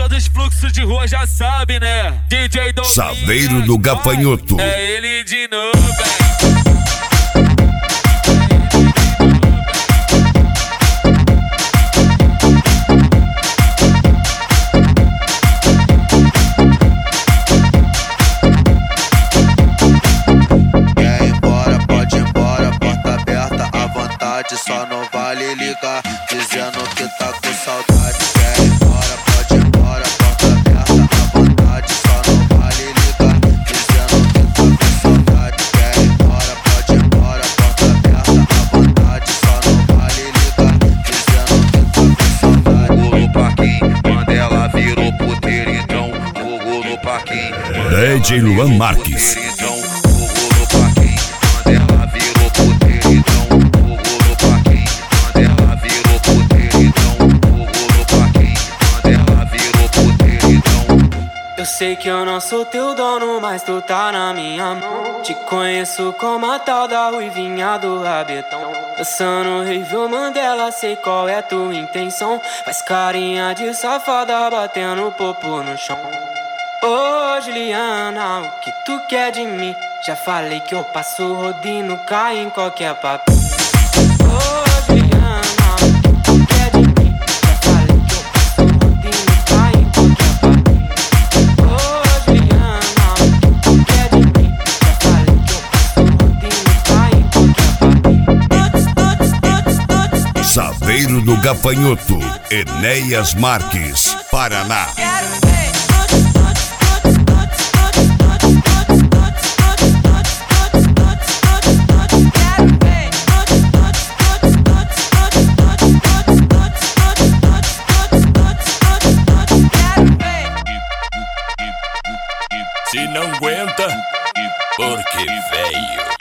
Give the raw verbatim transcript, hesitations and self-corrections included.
dos fluxos de rua já sabe, né? D J Domingo Saveiro do Gafanhoto. É ele de novo, velho. Só não vale ligar, dizendo que tá com saudade. Quer ir embora, pode ir embora, porta aberta à vontade. Só não vale ligar, dizendo que tá com saudade. Quer ir embora, pode ir embora, porta aberta à vontade. Só não vale ligar, dizendo que tá com saudade. Fogo no parquinho, quando ela virou puteiro, então fogo no parquinho. D J Luan Marques. Então fogo no parquinho, quando ela virou puteiro, então eu sei que eu não sou teu dono, mas tu tá na minha mão. Te conheço como a tal da ruivinha do rabetão. Dançando Review Mandela, sei qual é tua intenção. Faz carinha de safada, batendo popo no chão. Ô Juliana, o que tu quer de mim? Já falei que eu passo rodinho, cai em qualquer papo. Ô Juliana, o que tu quer de mim? Já falei que eu passo rodinho, cai em qualquer papo. Saveiro do Gafanhoto, Enéas Marques, Paraná. Se não aguenta, porque veio.